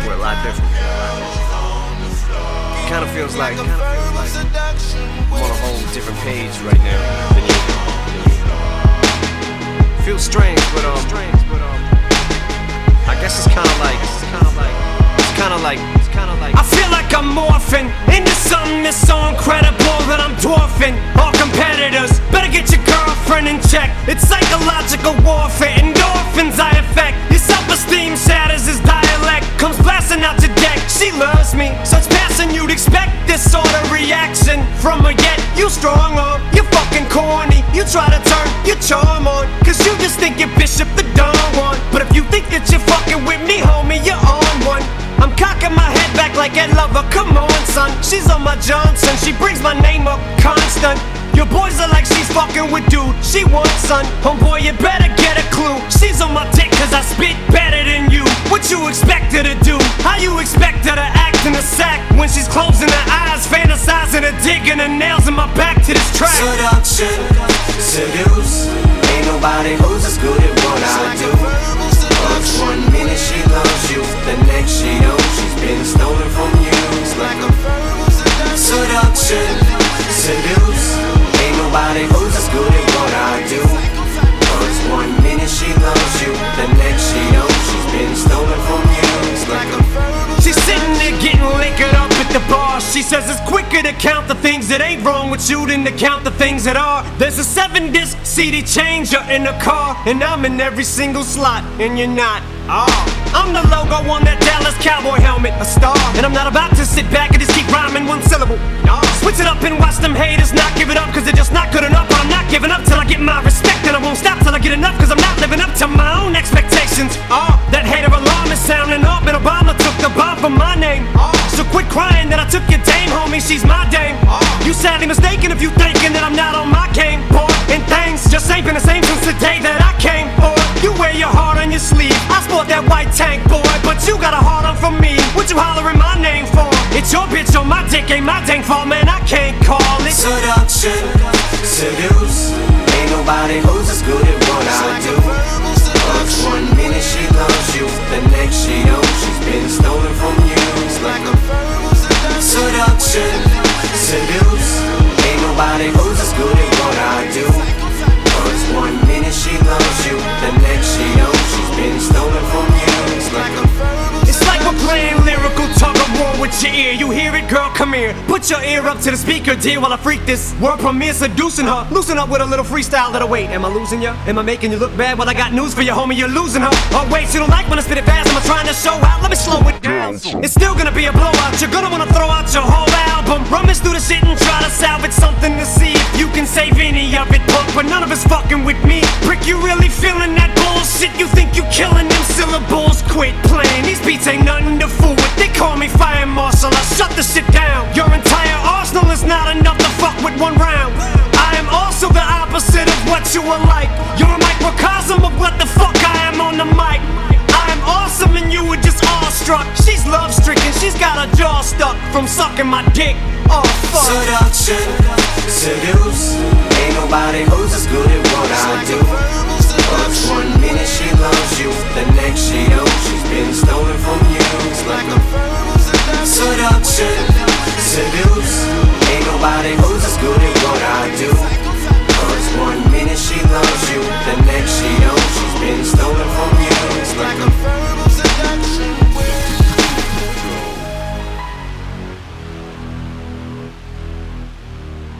We're a lot different. Kinda feels like I'm on a whole different page right now than you. Feels strange, but I guess it's kinda like I feel like I'm morphing into something that's so incredible that I'm dwarfing all competitors. Better get your girlfriend in check. It's psychological warfare, endorphins I affect. Your self-esteem shatters as dialect comes blasting out your deck. She loves me, such passion you'd expect this sort of reaction from her. Yet you strong on, you're fucking corny. You try to turn your charm on, cause you just think you're Bishop the Don Juan. But if you think that you're fucking with me, homie, you're on one. I'm cocking my head back like Ed Lover, come on son. She's on my Johnson, she brings my name up constant. Your boys are like she's fucking with dude she wants son. Homeboy, you better get a clue. She's on my dick cause I spit better than you. What you expect her to do? How you expect her to act in a sack when she's closing her eyes, fantasizing her digging her nails in my back to this track? Seduction, seduce. Ain't nobody who's as good at what I do. Cause 1 minute she loves you, the next she don't. She's been stolen from you. It's like a seduction, seduce. Ain't nobody who's as good at what I do. Cause 1 minute she loves you, the next she don't. She's been stolen from you. It's like a she's sitting there getting liquored up at the bar. She says it's quicker to count the things that ain't wrong with you than to count the things that are. There's a 7-disc CD changer in the car, and I'm in every single slot, and you're not. I'm the logo on that Dallas Cowboy helmet, a star. And I'm not about to sit back and just keep rhyming one syllable. Switch it up and watch them haters not give it up, cause they're just not good enough. But I'm not giving up till I get my respect, and I won't stop till I get enough, cause I'm not living up to my own expectations. That hater alarm is sounding up, and Obama took the bomb from my name. So quit crying that I took your dame, homie, she's my dame. You sadly mistaken if you thinking that I'm not on my game, boy. And things just ain't been the same since the day that I came, boy. You wear your heart on your sleeve, I sport that white tank, boy. But you got a heart on for me, what you hollering my name for? It's your bitch on my dick, ain't my dang fault, man, I can't call it seduction, seduce. Ain't nobody who's as good at what I do. Cause 1 minute she loves you, the next she don't. She's been stolen from you. It's like a seduction, seduce. Ain't nobody who's as good at what I do. Cause 1 minute she loves you, the next she don't. She's been stolen from you. It's like we're playing lyrical tug of war with your ear. You hear it, girl, come here. Put your ear up to the speaker, dear, while I freak this world premiere, seducing her. Loosen up with a little freestyle that'll wait. Am I losing ya? Am I making you look bad? Well, I got news for you, homie, you're losing her. Oh wait, you don't like when I spit it fast? I'm trying to show out, let me slow it down. It's still gonna be a blowout, you're gonna wanna throw out your whole album. Rummage through the shit and try to salvage something to see if you can save any of it, punk. But none of it's fucking with me. Prick, you really feeling that bullshit? You think you killing them syllables? Quit playing, these beats ain't nothing to fool with. They call me fire marshal, I shut the shit down. Your entire arsenal is not enough to fuck with one round. I am also the opposite of what you are like. You're a microcosm of what the fuck I am on the mic. I am awesome and you were just awestruck. She's love-stricken, she's got her jaw stuck from sucking my dick. Oh fuck. Seduction, seduce. Ain't nobody who's as good at what I do. Cause 1 minute she loves you, the next she don't. She's been stolen from you. It's like a seduction, seduce.